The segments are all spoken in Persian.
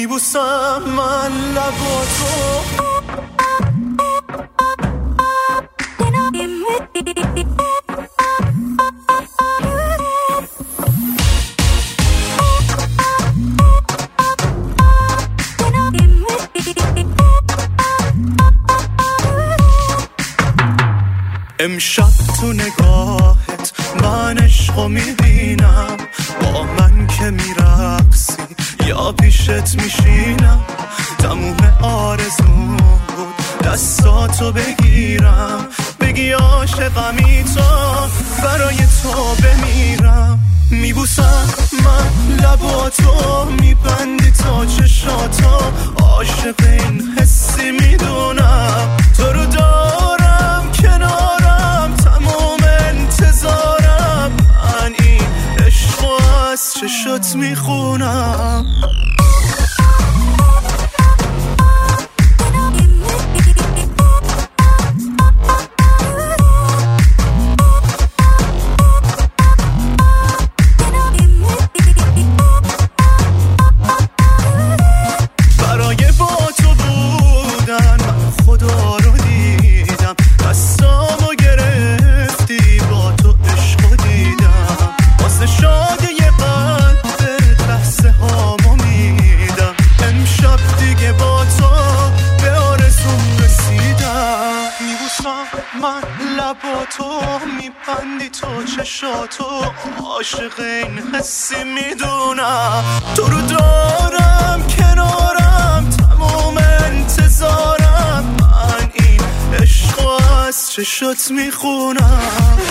میبوسم من لباتو. امشب تو نگاهت من عشقو میبینم، با من که میرقصی یا پیشت میشینم. تموم آرزوم بود دستاتو بگیرم، بگی عاشقمی تو برای تو بمیرم. میبوسم من لباتو، میبندی تا چشاتو، عاشق این حسی میدونم. تو رو دارم کنارم، تمام انتظارم، من این عشقو از چشات میخونم. من لباتو، میبندی تو چشاتو، عاشق این حسی میدونم. تو رو دارم کنارم، تمام انتظارم، من این عشقو از چشات میخونم.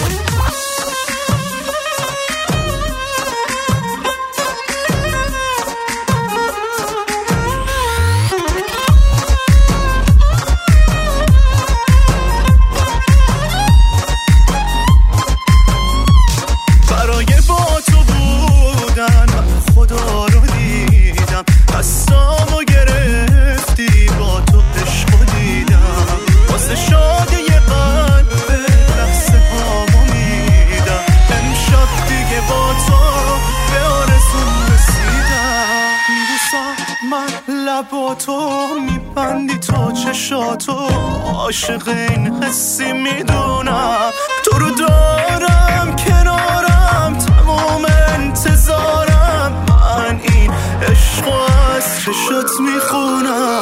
خدا رو دیدم، دستامو گرفتی، با تو عشقو دیدم. واسه شادی قلب لحظه هامو میدم. امشب دیگه با تو به آرزوم رسیدم. میبوسم من لباتو، میبندی تا چشاتو، عاشق این حسی میدونم. تو رو دارم کنارم، تمام انتظارم، من این عشقو از چشات میخونم.